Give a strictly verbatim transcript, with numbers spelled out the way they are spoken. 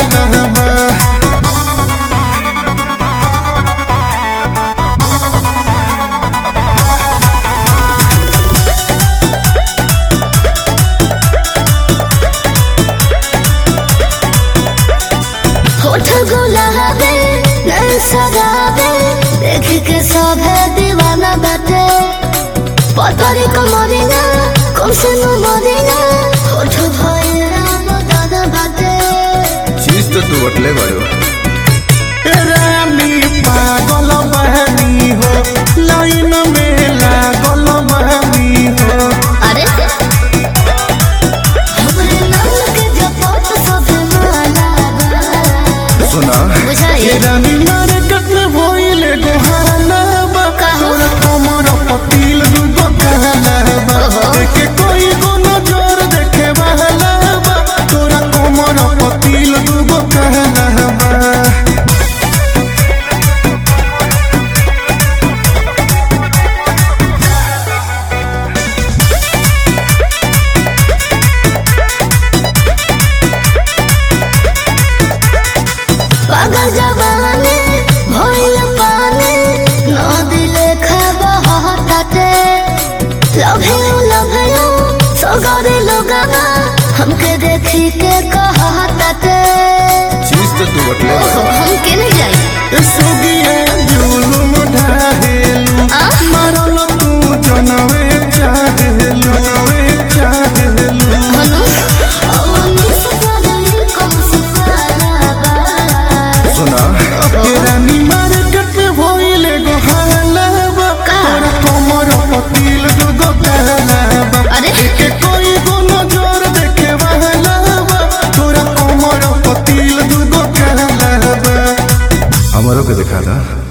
कहलबा होठ गुलाबे नैन सगाबे देख के सभे दीवाना बाटे पतरी कमरिना कमसे न मरिना होठ भइरा दादा बाटे चीज तो तू बटले बाड़ो रानी पागल बहनी हो लाइन में लागल बहनी हो अरे हमरे नाम के जपत सभे माला बा सुना बुझाई रानी मारे कत्ल भइले गोहाना बा तोरा कमर पतिल दुगो कहलबा देखे कोई को नजर देखे वाला बा तोरा कमर पतिल दुगो कहलबा पागल जवानी भइल पानी नदी लेखा बहताटे लव यू लव यू सगरे लोगवा हमके देखी के कहताटे चीज तो तू बटले बाड़ो हमके नहीं जाई सुगिए जुलुम ढाहेलु आ? मारल तू जनवे चाहेलु जनवे चाहेलु मनु अवनी सगरे कम सुसाराबा सुना रानी मारे कट भइले गोहालबा तोरा कमर पतिल दुगो कहलबा अरे के कोई को नजर देखे वाला तोरा कमर पतिल दुगो कहलबा हमारो के दिखा था।